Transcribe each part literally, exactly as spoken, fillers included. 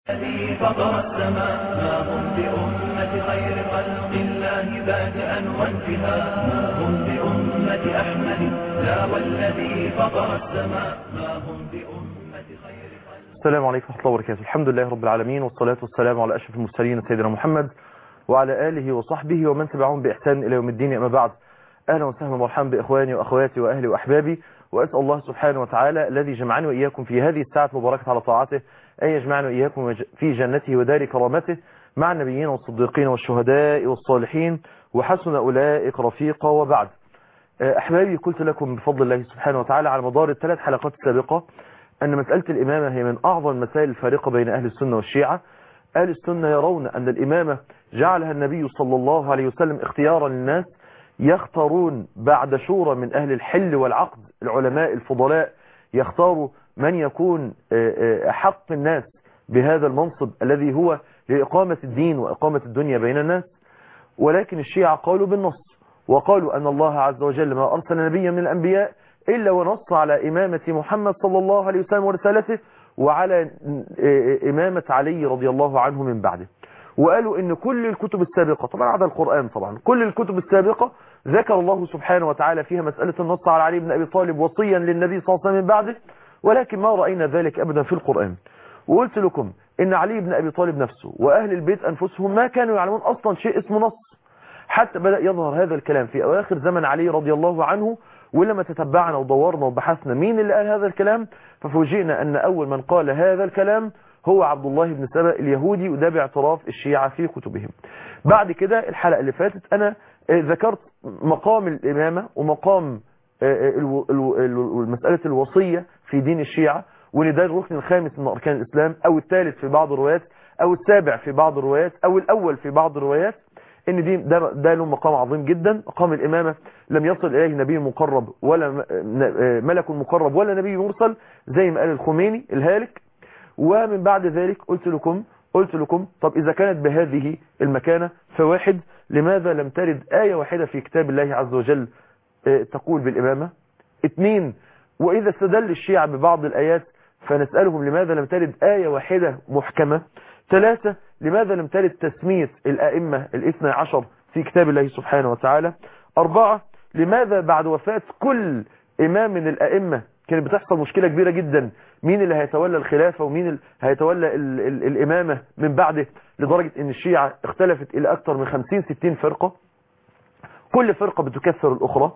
الذي فطر السماء ما هم بأمة خير خلق الله بادئا وانتهاء ما هم بأمة أحمد لا والذي فطر السماء ما هم بأمة خير خلق. السلام عليكم ورحمة الله وبركاته. الحمد لله رب العالمين والصلاة والسلام على أشرف المرسلين سيدنا محمد وعلى آله وصحبه ومن تبعهم بإحسان إلى يوم الدين. أما بعد، أهلا وسهلا ومرحبا بإخواني وأخواتي وأهلي وأحبابي، وأسأل الله سبحانه وتعالى الذي جمعني وإياكم في هذه الساعة المباركة على طاعته أن يجمعنا وإياكم في جنته ودار كرامته مع النبيين والصديقين والشهداء والصالحين وحسن أولئك رفيقا. وبعد، أحبابي، قلت لكم بفضل الله سبحانه وتعالى على مدار الثلاث حلقات السابقة أن مسألة الإمامة هي من أعظم المسائل الفارقة بين أهل السنة والشيعة. أهل السنة يرون أن الإمامة جعلها النبي صلى الله عليه وسلم اختيارا للناس، يختارون بعد شورى من أهل الحل والعقد، العلماء الفضلاء يختاروا من يكون أحق الناس بهذا المنصب الذي هو لإقامة الدين وإقامة الدنيا بين الناس. ولكن الشيعة قالوا بالنص، وقالوا أن الله عز وجل ما أرسل نبيا من الأنبياء إلا ونص على إمامة محمد صلى الله عليه وسلم ورسالته وعلى إمامة علي رضي الله عنه من بعده. وقالوا إن كل الكتب السابقة، طبعا عدا القرآن، طبعا كل الكتب السابقة ذكر الله سبحانه وتعالى فيها مسألة النص على علي بن أبي طالب وصيا للنبي صلى الله عليه وسلم من بعده، ولكن ما رأينا ذلك أبدا في القرآن. وقلت لكم إن علي بن أبي طالب نفسه وأهل البيت أنفسهم ما كانوا يعلمون أصلا شيء اسمه نص، حتى بدأ يظهر هذا الكلام في أواخر زمن علي رضي الله عنه. ولما تتبعنا ودورنا وبحثنا مين اللي قال هذا الكلام، ففوجئنا أن أول من قال هذا الكلام هو عبد الله بن سبأ اليهودي، وده باعتراف الشيعة في كتبهم. بعد كده الحلقة اللي فاتت أنا ذكرت مقام الإمامة ومقام مسألة الوصية في دين الشيعة، وإن ده الركن الخامس من أركان الإسلام، أو الثالث في بعض الروايات، أو السابع في بعض الروايات، أو الأول في بعض الروايات. ان دي ده, ده له مقام عظيم جدا. مقام الامامه لم يصل اليه نبي مقرب ولا ملك مقرب ولا نبي مرسل، زي ما قال الخميني الهالك. ومن بعد ذلك قلت لكم قلت لكم طب اذا كانت بهذه المكانه، فواحد، لماذا لم ترد ايه واحده في كتاب الله عز وجل تقول بالامامه؟ اثنين، واذا استدل الشيعة ببعض الايات فنسالهم لماذا لم ترد ايه واحده محكمه؟ ثلاثة، لماذا لم ترد تسمية الأئمة الاثنى عشر في كتاب الله سبحانه وتعالى؟ أربعة، لماذا بعد وفاة كل إمام من الأئمة كانت بتحصل مشكلة كبيرة جدا، مين اللي هيتولى الخلافة ومين اللي هيتولى ال ال الإمامة من بعده، لدرجة أن الشيعة اختلفت إلى أكثر من خمسين ستين فرقة، كل فرقة بتكثر الأخرى.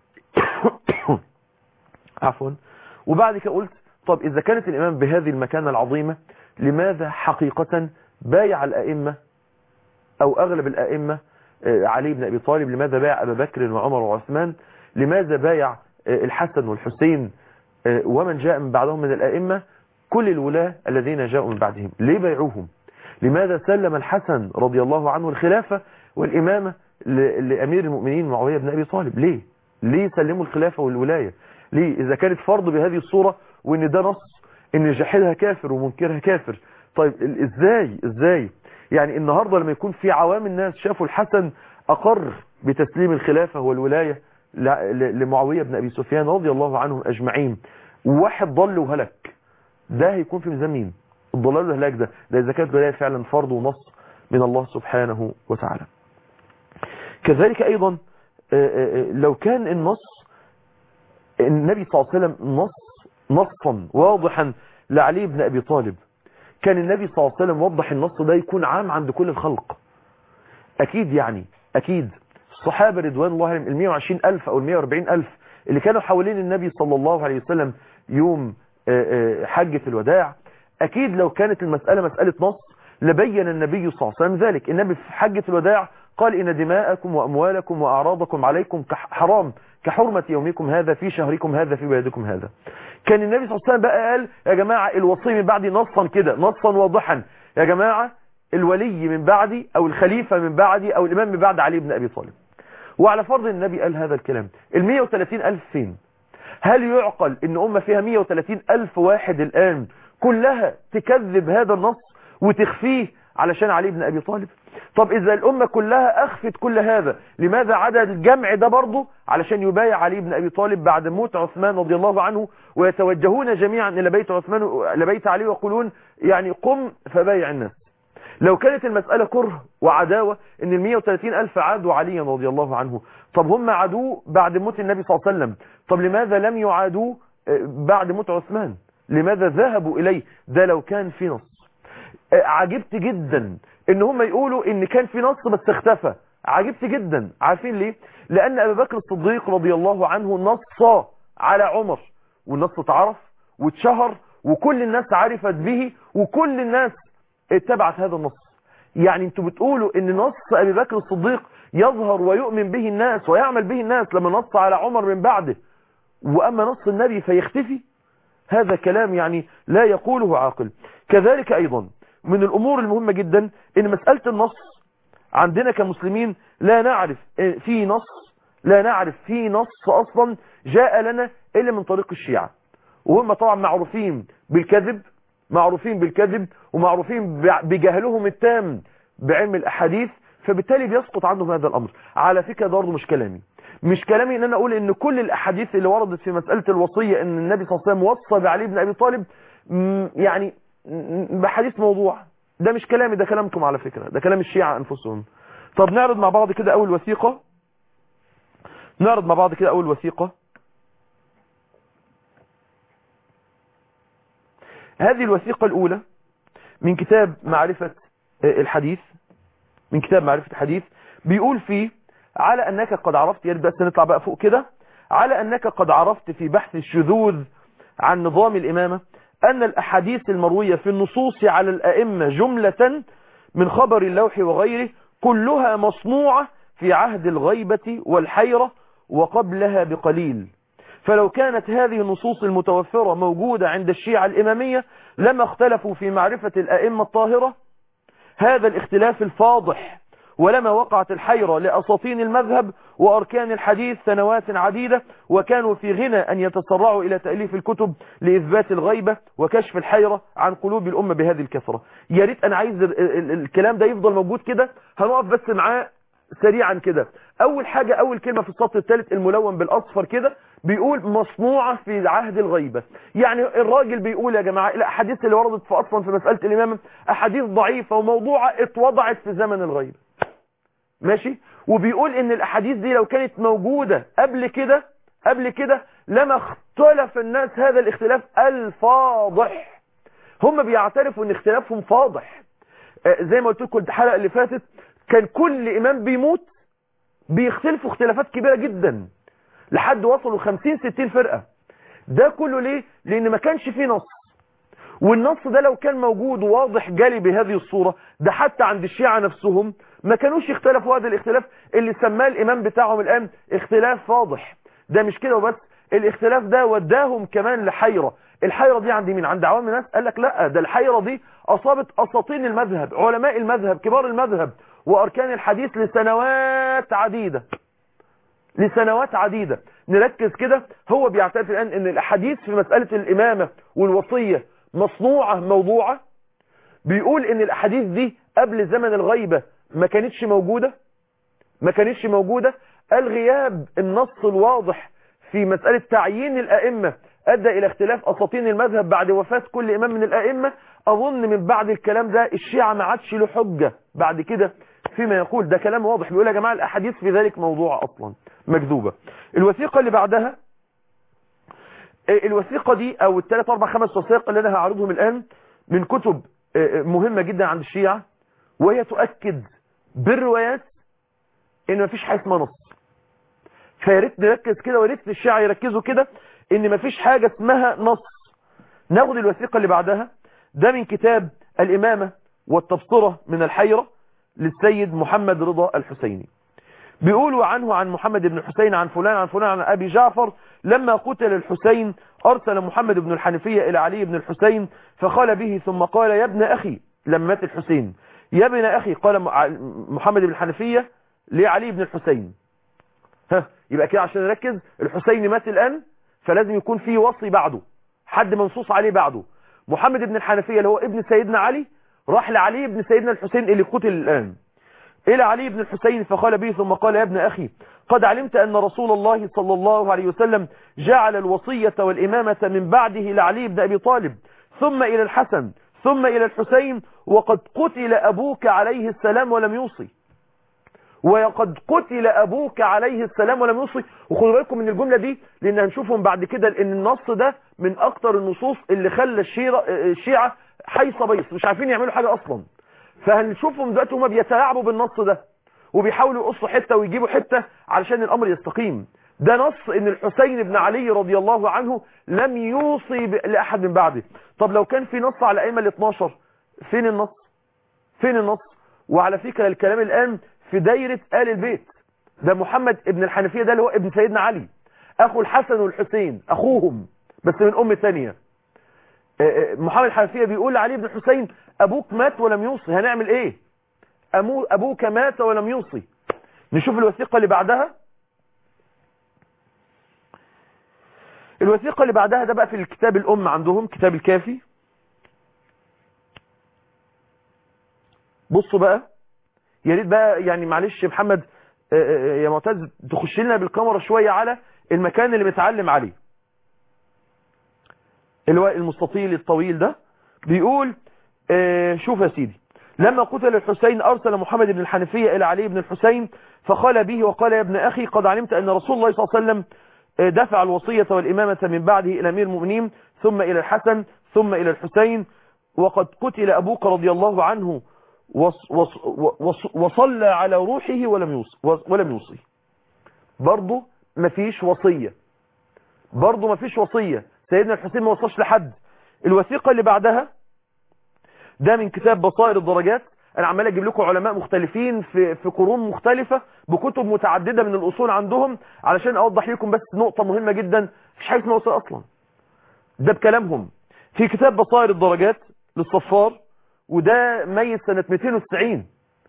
عفوا. وبعد كده قلت طب إذا كانت الإمام بهذه المكانة العظيمة، لماذا حقيقة بايع الأئمة أو أغلب الأئمة علي بن أبي طالب؟ لماذا بايع أبا بكر وعمر وعثمان؟ لماذا بايع الحسن والحسين ومن جاء من بعدهم من الأئمة؟ كل الولاة الذين جاءوا من بعدهم ليه بايعوهم؟ لماذا سلم الحسن رضي الله عنه الخلافة والإمامة لأمير المؤمنين معاوية بن أبي طالب؟ ليه ليه سلموا الخلافة والولاية؟ ليه إذا كانت فرض بهذه الصورة وإن ده نص إن جاحدها كافر ومنكرها كافر؟ طيب ازاي ازاي يعني النهاردة لما يكون في عوام الناس شافوا الحسن أقر بتسليم الخلافة والولاية لمعاوية بن أبي سفيان رضي الله عنهم أجمعين، وواحد ضل وهلك، ده هيكون في ميزان مين؟ الضلال والهلاك ده ده إذا كانت الولاية فعلا فرض ونص من الله سبحانه وتعالى. كذلك أيضا لو كان النص النبي صلى الله عليه وسلم نص نصا واضحا لعلي بن أبي طالب، كان النبي صلى الله عليه وسلم وضح النص ده يكون عام عند كل الخلق. أكيد يعني أكيد الصحابة رضوان الله عليهم المئة وعشرين ألف أو المئة وأربعين ألف اللي كانوا حوالين النبي صلى الله عليه وسلم يوم حجة الوداع، أكيد لو كانت المسألة مسألة نص لبين النبي صلى الله عليه وسلم ذلك. النبي في حجة الوداع قال إن دماءكم وأموالكم وأعراضكم عليكم حرام كحرمة يومكم هذا في شهركم هذا في بلدكم هذا. كان النبي صلى الله عليه وسلم بقى قال يا جماعة الوصي من بعدي نصا كده نصا واضحا، يا جماعة الولي من بعدي أو الخليفة من بعدي أو الإمام من بعد علي بن أبي طالب. وعلى فرض النبي قال هذا الكلام، ال مئة وثلاثين ألف فين؟ هل يعقل إن أمة فيها مئة وثلاثين ألف واحد الآن كلها تكذب هذا النص وتخفيه علشان علي بن أبي طالب؟ طب إذا الأمة كلها أخفت كل هذا، لماذا عدا الجمع ده برضه علشان يبايع علي بن أبي طالب بعد موت عثمان رضي الله عنه، ويتوجهون جميعا إلى بيت عثمان إلى بيت علي ويقولون يعني قم فبايع الناس؟ لو كانت المسألة كره وعداوة ان المية وثلاثين ألف عادوا عليا رضي الله عنه، طب هم عادوه بعد موت النبي صلى الله عليه وسلم، طب لماذا لم يعادوه بعد موت عثمان؟ لماذا ذهبوا إليه؟ ده لو كان في نص. عجبت جدا ان هم يقولوا ان كان في نص بس اختفى، عجبت جدا. عارفين ليه؟ لأن أبي بكر الصديق رضي الله عنه نص على عمر، والنص اتعرف واتشهر وكل الناس عرفت به وكل الناس اتبعت هذا النص. يعني انتوا بتقولوا ان نص ابي بكر الصديق يظهر ويؤمن به الناس ويعمل به الناس لما نص على عمر من بعده، واما نص النبي فيختفي؟ هذا كلام يعني لا يقوله عاقل. كذلك ايضا من الامور المهمة جدا ان مسألة النص عندنا كمسلمين لا نعرف في نص لا نعرف في نص اصلا جاء لنا الا من طريق الشيعة، وهم طبعا معروفين بالكذب معروفين بالكذب ومعروفين بجهلهم التام بعلم الأحاديث، فبالتالي بيسقط عنهم هذا الأمر. على فكرة برضه مش كلامي مش كلامي ان انا اقول ان كل الأحاديث اللي وردت في مسألة الوصية ان النبي صلى الله عليه وسلم وصى بعلي بن أبي طالب يعني بحديث موضوع. ده مش كلامي، ده كلامكم على فكرة، ده كلام الشيعة أنفسهم. طب نعرض مع بعض كده أول وثيقة نعرض مع بعض كده أول وثيقة. هذه الوثيقة الأولى من كتاب معرفة الحديث من كتاب معرفة الحديث بيقول فيه: على أنك قد عرفت، يا ريت بس نطلع بقى فوق كده، على أنك قد عرفت في بحث الشذوذ عن نظام الإمامة أن الأحاديث المروية في النصوص على الأئمة جملة من خبر اللوح وغيره كلها مصنوعة في عهد الغيبة والحيرة وقبلها بقليل، فلو كانت هذه النصوص المتوفرة موجودة عند الشيعة الإمامية لما اختلفوا في معرفة الأئمة الطاهرة هذا الاختلاف الفاضح، ولما وقعت الحيرة لأساطين المذهب وأركان الحديث سنوات عديدة، وكانوا في غنى أن يتسرعوا إلى تأليف الكتب لإثبات الغيبة وكشف الحيرة عن قلوب الأمة بهذه الكثرة. يا ريت أنا عايز الكلام ده يفضل موجود كده، هنقف بس معاه سريعا كده. أول حاجة، أول كلمة في السطر الثالث الملون بالأصفر كده بيقول مصنوعة في عهد الغيبة. يعني الراجل بيقول يا جماعة الأحاديث اللي وردت في أصلا في مسألة الإمامة أحاديث ضعيفة وموضوعة اتوضعت في زمن الغيبة، ماشي؟ وبيقول ان الأحاديث دي لو كانت موجودة قبل كده قبل كده لما اختلف الناس هذا الاختلاف الفاضح. هم بيعترفوا ان اختلافهم فاضح. زي ما قلت لكم الحلقة اللي فاتت كان كل إمام بيموت بيختلفوا اختلافات كبيرة جدا لحد وصلوا خمسين ستين فرقة. ده كله ليه؟ لأن ما كانش فيه نص، والنص ده لو كان موجود واضح جالي بهذه الصورة ده حتى عند الشيعة نفسهم ما كانوش يختلفوا هذا الاختلاف اللي سماه الإمام بتاعهم الآن اختلاف فاضح. ده مش كده وبس، الاختلاف ده وداهم كمان لحيرة. الحيرة دي عند مين؟ عند عوام الناس؟ قال لك لا، ده الحيرة دي أصابت أساطين المذهب، علماء المذهب، كبار المذهب وأركان الحديث لسنوات عديدة لسنوات عديدة. نركز كده، هو بيعترف الآن ان الأحاديث في مسألة الإمامة والوصية مصنوعة موضوعة. بيقول ان الأحاديث دي قبل زمن الغيبة ما كانتش موجودة ما كانتش موجودة الغياب النص الواضح في مسألة تعيين الأئمة أدى إلى اختلاف أساطين المذهب بعد وفاة كل إمام من الأئمة. أظن من بعد الكلام ده الشيعة ما عادش له حجة بعد كده فيما يقول. ده كلام واضح، بيقول يا جماعة الأحاديث في ذلك موضوع أصلا مكذوبة. الوثيقة اللي بعدها، الوثيقة دي أو الثلاث أربع خمس وثائق اللي أنا هعرضهم الآن من كتب مهمة جدا عند الشيعة، وهي تؤكد بالروايات إن ما فيش حاجة اسمها نص. فياريت نركز كده، وياريت الشيعة يركزوا كده إن ما فيش حاجة اسمها نص. ناخد الوثيقة اللي بعدها، ده من كتاب الإمامة والتبصرة من الحيرة للسيد محمد رضا الحسيني. بيقولوا عنه عن محمد بن الحسين عن فلان عن فلان عن أبي جعفر: لما قتل الحسين أرسل محمد بن الحنفية إلى علي بن الحسين فقال به ثم قال: يا ابن أخي، لما مات الحسين يا ابن أخي، قال محمد بن الحنفية لعلي بن الحسين. ها، يبقى كده عشان نركز، الحسين مات الآن فلازم يكون في وصي بعده، حد منصوص عليه بعده. محمد بن الحنفية اللي هو ابن سيدنا علي راح لعلي بن سيدنا الحسين اللي قتل الآن، إلى علي بن الحسين فقال به ثم قال يا ابن أخي قد علمت أن رسول الله صلى الله عليه وسلم جعل الوصية والإمامة من بعده لعلي بن أبي طالب ثم إلى الحسن ثم إلى الحسين وقد قتل أبوك عليه السلام ولم يوصي، وقد قتل أبوك عليه السلام ولم يوصي. وخدوا بالكم من الجملة دي لأن هنشوفهم بعد كده لأن النص ده من أكتر النصوص اللي خلى الشيعة, الشيعة حيصة بيص مش عارفين يعملوا حاجة أصلا. فهنشوفهم دلوقتي هما بيتلاعبوا بالنص ده وبيحاولوا يقصوا حتة ويجيبوا حتة علشان الأمر يستقيم. ده نص ان الحسين بن علي رضي الله عنه لم يوصي لأحد من بعده. طب لو كان في نص على أئمة الاثناشر فين النص؟ فين النص؟ وعلى فكرة الكلام الآن في دايرة آل البيت. ده محمد ابن الحنفية ده اللي هو ابن سيدنا علي أخو الحسن والحسين أخوهم بس من أم ثانية. محمد الحنفية بيقول لعلي بن الحسين أبوك مات ولم يوصي، هنعمل إيه؟ أبوك مات ولم يوصي. نشوف الوثيقة اللي بعدها. الوثيقة اللي بعدها ده بقى في الكتاب الأم عندهم كتاب الكافي. بصوا بقى يا ريت بقى يعني معلش يا محمد يا معتز تخش لنا بالكاميرا شوية على المكان اللي متعلم عليه اللي هو المستطيل الطويل ده. بيقول شوف يا سيدي لما قتل الحسين أرسل محمد بن الحنفية إلى علي بن الحسين فقال به وقال يا ابن أخي قد علمت أن رسول الله صلى الله عليه وسلم دفع الوصية والإمامة من بعده إلى أمير المؤمنين ثم إلى الحسن ثم إلى الحسين وقد قتل أبوك رضي الله عنه وصلى على روحه ولم يوصي ولم يوصي. برضه مفيش وصية، برضه مفيش وصية. سيدنا الحسين ما وصاش لحد. الوثيقة اللي بعدها ده من كتاب بصائر الدرجات. انا عمال اجيب لكم علماء مختلفين في في قرون مختلفة بكتب متعددة من الاصول عندهم علشان اوضح لكم بس نقطة مهمة جدا. مفيش حاجة اسمها وصية اصلا، ده بكلامهم. في كتاب بصائر الدرجات للصفار وده ميت سنة مئتين وتسعين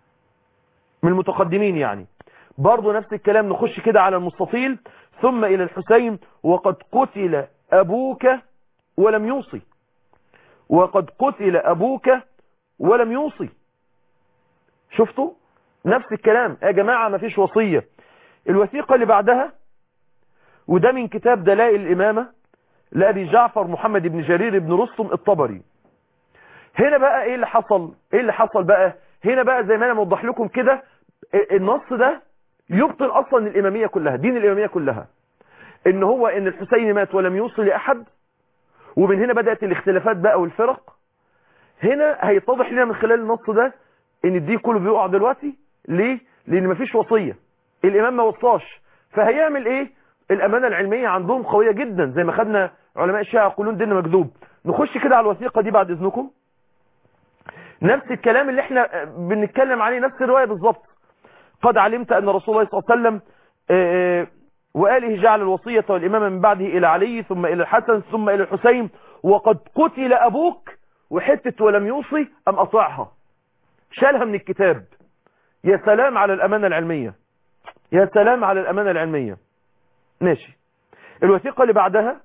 من المتقدمين يعني. برضو نفس الكلام. نخش كده على المستطيل ثم إلى الحسين وقد قتل أبوك ولم يوصي وقد قتل أبوك ولم يوصي. شفتوا نفس الكلام يا جماعة مفيش وصية. الوثيقة اللي بعدها وده من كتاب دلائل الإمامة لأبي جعفر محمد بن جرير بن رستم الطبري. هنا بقى ايه اللي حصل؟ ايه اللي حصل بقى هنا بقى زي ما انا موضح لكم كده النص ده يبطل اصلا الامامية كلها، دين الامامية كلها، ان هو ان الحسين مات ولم يوصي لاحد. ومن هنا بدأت الاختلافات بقى والفرق. هنا هيتضح لنا من خلال النص ده ان الدين كله بيقع دلوقتي. ليه؟ لان مفيش وصية، الامام ما وصاش، فهيعمل ايه؟ الامانة العلمية عندهم قوية جدا زي ما خدنا علماء الشيعة يقولون دين مكذوب. نخش كده على الوثيقة دي بعد اذنكم. نفس الكلام اللي احنا بنتكلم عليه نفس الرواية بالظبط. قد علمت ان رسول الله صلى الله عليه وسلم وآله جعل الوصية والإمامة من بعده إلى علي ثم إلى الحسن ثم إلى الحسين وقد قتل أبوك وحتة ولم يوصي أم أطاعها، شالها من الكتاب. يا سلام على الأمانة العلمية، يا سلام على الأمانة العلمية. ماشي. الوثيقة اللي بعدها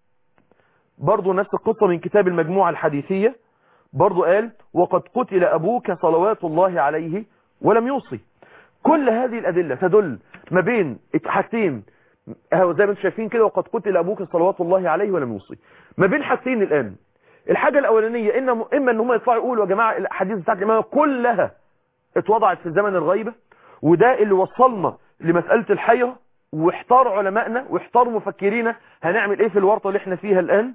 برضو نفس القصة من كتاب المجموعة الحديثية. برضو قال وقد قتل أبوك صلوات الله عليه ولم يوصي. كل هذه الأدلة تدل ما بين حاجتين اهو زي ما انتم شايفين كده وقد قتل أبوك صلوات الله عليه ولم يوصي. ما بين حاجتين الآن. الحاجة الأولانية إن إما إن هم يطلعوا يقولوا يا جماعة الأحاديث بتاعت الإمامة كلها اتوضعت في زمن الغيبة، وده اللي وصلنا لمسألة الحيرة واحتار علمائنا واحتار مفكرينا هنعمل ايه في الورطة اللي احنا فيها الآن،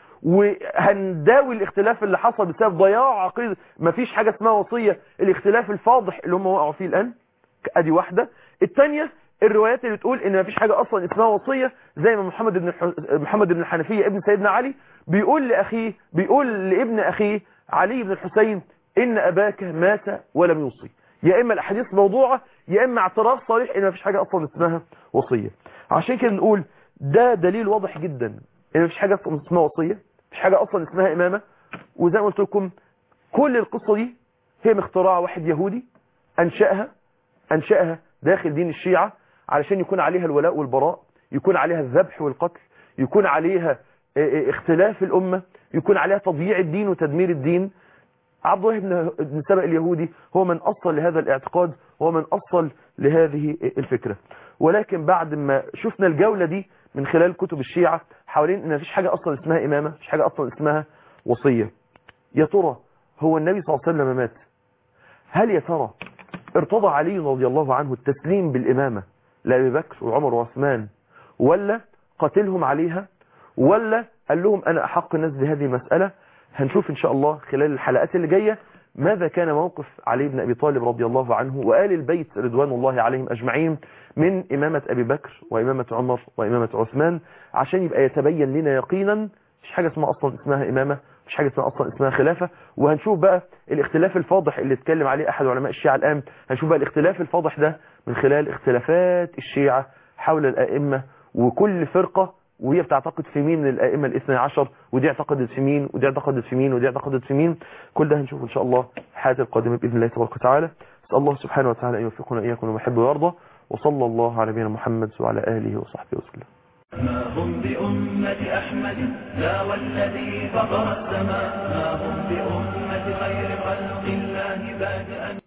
وهنداوي الاختلاف اللي حصل بسبب ضياع عقيدة. مفيش حاجة اسمها وصية، الاختلاف الفاضح اللي هم وقعوا فيه الآن. ادي واحدة. الثانية الروايات اللي بتقول ان مفيش حاجة اصلا اسمها وصية، زي ما محمد بن الح... محمد بن الحنفية ابن سيدنا علي بيقول لاخيه بيقول لابن اخيه علي بن الحسين ان اباك مات ولم يوصي. يا اما الاحاديث موضوعة يا اما اعتراف صريح ان مفيش حاجة اصلا اسمها وصية. عشان كده نقول ده دليل واضح جدا ان مفيش حاجة اصلا اسمها وصية، مفيش حاجة اصلا اسمها امامة. وزي ما قلت لكم كل القصة دي هي من اختراع واحد يهودي انشأها انشأها داخل دين الشيعة علشان يكون عليها الولاء والبراء، يكون عليها الذبح والقتل، يكون عليها اختلاف الأمة، يكون عليها تضييع الدين وتدمير الدين. عبد الله بن سبأ اليهودي هو من أصل لهذا الاعتقاد، هو من أصل لهذه الفكرة. ولكن بعد ما شفنا الجولة دي من خلال كتب الشيعة حوالين ان مفيش حاجة اصلا اسمها امامة، مفيش حاجة اصلا اسمها وصية، يا ترى هو النبي صلى الله عليه وسلم مات، هل يا ترى ارتضى علي رضي الله عنه التسليم بالامامة لأبي بكر وعمر وعثمان، ولا قتلهم عليها، ولا قال لهم انا احق الناس بهذه المسألة؟ هنشوف ان شاء الله خلال الحلقات اللي جاية ماذا كان موقف علي بن أبي طالب رضي الله عنه وآل البيت رضوان الله عليهم أجمعين من إمامة أبي بكر وإمامة عمر وإمامة عثمان، عشان يبقى يتبين لنا يقينا مش حاجة اسمها أصلا اسمها إمامة، مش حاجة اسمها أصلا اسمها خلافة. وهنشوف بقى الاختلاف الفاضح اللي اتكلم عليه أحد علماء الشيعة الآن، هنشوف بقى الاختلاف الفاضح ده من خلال اختلافات الشيعة حول الأئمة، وكل فرقة وهي بتعتقد في مين من الائمه الاثني عشر، ودي اعتقدت في مين، ودي اعتقدت في مين، ودي اعتقدت في مين. كل ده هنشوف ان شاء الله الحلقات القادمه باذن الله تبارك وتعالى. اسال الله سبحانه وتعالى ان يوفقنا اياكم وما يحب ويرضى، وصلى الله على نبينا محمد وعلى اله وصحبه وسلم. ما هم بأمة أحمد لا والذي فطر السماء، ما هم بأمة خير خلق الله بادئا.